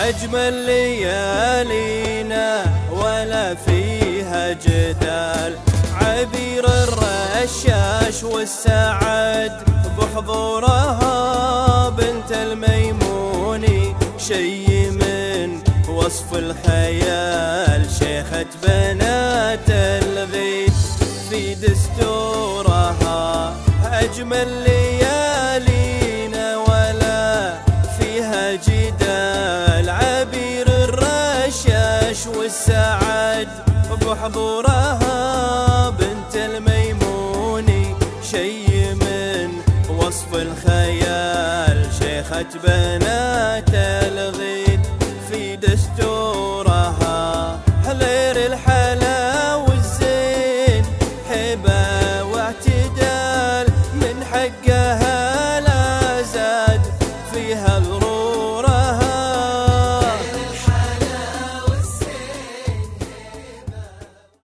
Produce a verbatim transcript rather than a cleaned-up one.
أجمل ليالينا ولا فيها جدال، عبير الرشاش والسعد بحضورها بنت الميموني، شي من وصف الخيال، شيخة بنات الغيث في دستورها. أجمل ليالينا ولا فيها جدال، عبير الرشاش والسعد بحضورها بنت الميموني، شي من وصف الخيال، شيخة بنات الغيث في دستورها.